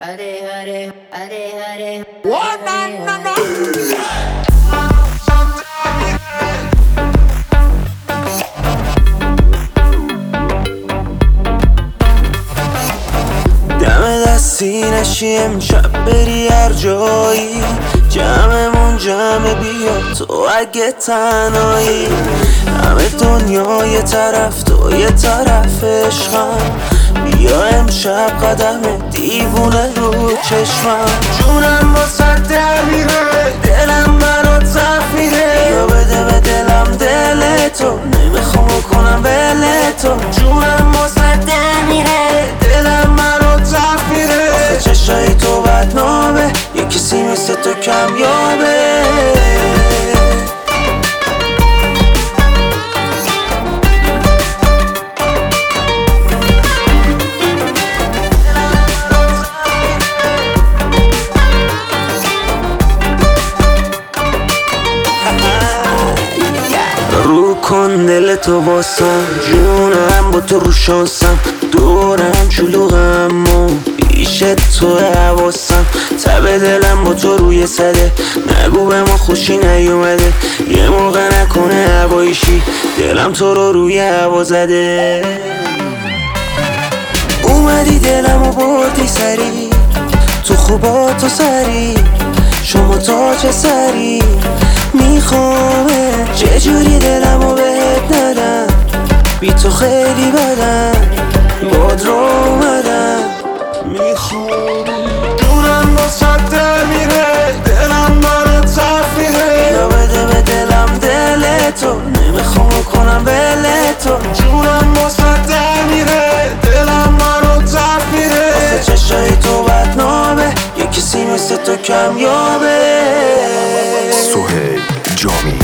Hare Hare, Hare Hare. What? No. دم دستی نشی امشب بری هر جایی، جمعمون جمع بیا تو اگه تنهایی. همه دنیا یه طرف تو یه طرف عشقم، بیا امشب قدم دیوونه رو چشمم. جونم با سر در میره، دلم برات زخم میره. یا بده به دلم دل تو، نمیخوام کنم ول تو. جونم با سر در میره، دلم برات زخم میره. آخه چشای تو بدنامه، یه کسی مثل تو کمیابه. رو کن دل تو باسم، جونم با تو رو شانسم. دورم شلوغم و پیش تو حواسم. تب دلم با تو روی سده، نگو به ما خوشی نیومده. یه موقع نکنه هوایشی، دلم تو رو روی هوا زده. اومدی دلم و بردی سری، تو خوبا تو سری. شما تاج سری میخوامه، چجوری دلمو بهت ندم. بی تو خیلی بدم، باد رو اومدم. میخوامه دورم با سر در میره، دلم برات صرف میره. یا بده به دلم دل تو، نمیخوام کنم ول تو. جونم با سر در میره، دلم برات صرف میره. آخه چشای تو بدنامه، یه کسی مثل تو کمیابه. سهیل جامی.